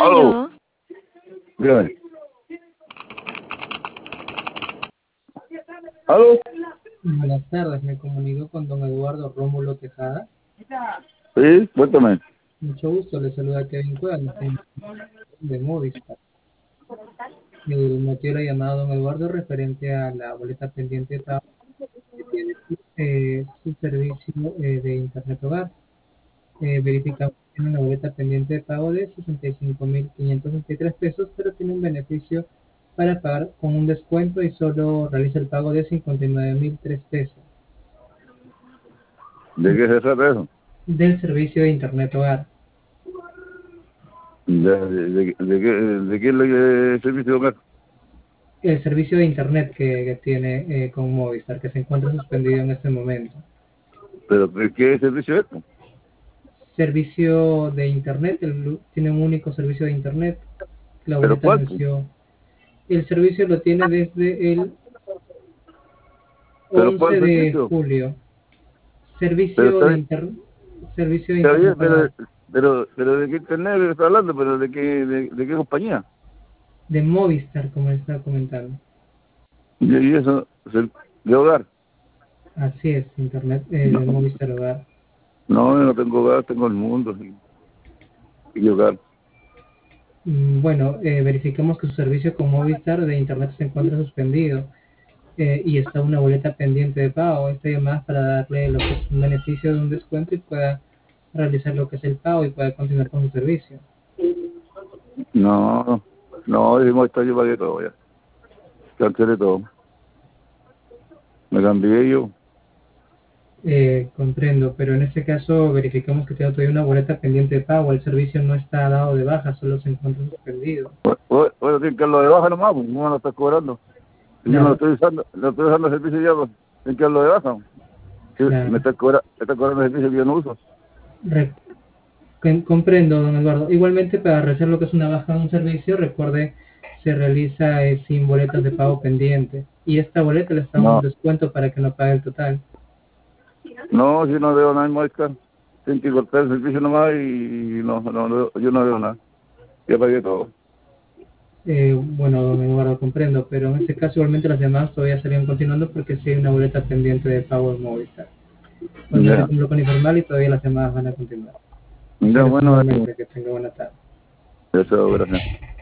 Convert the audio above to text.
Aló, Aló, dígame. Aló, Buenas tardes, me comunico con don Eduardo Rómulo Tejada. sí, cuéntame. Mucho gusto, le saluda Kevin Cuevas, le estoy de Movistar. El motivo de la llamada, don Eduardo, es referente a la boleta pendiente de pago que tiene su servicio de Internet Hogar. Verificamos que tiene una boleta pendiente de pago de 65.563 pesos, pero tiene un beneficio para pagar con un descuento y solo realiza el pago de 59.003 pesos ¿De qué se trata eso? del servicio de Internet Hogar. ¿De qué es el servicio de hogar? El servicio de internet que tiene con Movistar, que se encuentra suspendido en este momento. ¿Pero qué servicio es esto? Servicio de internet, tiene un único servicio de internet. La ¿Pero boleta cuánto? venció. El servicio lo tiene desde el ¿Pero cuál 11 de servicio? julio. Pero Servicio está de bien, servicio de está bien, internet hogar. pero ¿de qué internet está hablando? ¿Pero de qué compañía? De Movistar, como le estaba comentando. Y eso, de hogar. Así es, internet No, de Movistar Hogar. no, yo no tengo hogar, tengo el mundo. Y hogar. Bueno, verificamos que su servicio con Movistar de internet se encuentra suspendido. Y está una boleta pendiente de pago. Esta llamada es para darle lo que es un beneficio de un descuento y pueda realizar lo que es el pago y pueda continuar con su servicio. No, no, dijimos esto, yo pagué todo ya. Cancelé todo. Me cambié yo. Comprendo, pero en este caso verificamos que tiene todavía una boleta pendiente de pago. El servicio no está dado de baja, solo se encuentra suspendido. Bueno, tienen que lo de baja nomás, pues, no me lo estás cobrando. Si yo no lo Claro, estoy usando, no estoy usando el servicio ya, pues, tienen que lo de baja. Si claro. me está cobrando el servicio que yo no uso. Re- Comprendo, don Eduardo. Igualmente, para realizar lo que es una baja en un servicio, recuerde, se realiza sin boletas de pago pendiente. Y esta boleta le está dando un No, descuento para que no pague el total. no, si no debo nada más, tienen que cortar el servicio nomás y yo no debo nada. Ya pagué todo. Bueno, don Eduardo, comprendo, pero en este caso igualmente las llamadas todavía estarían continuando porque sí hay una boleta pendiente de pago de Movistar. Cuando ya se Ya, cumple con informal y todavía las llamadas van a continuar. ya, Gracias bueno, nuevamente, que tenga buena tarde. eso, gracias.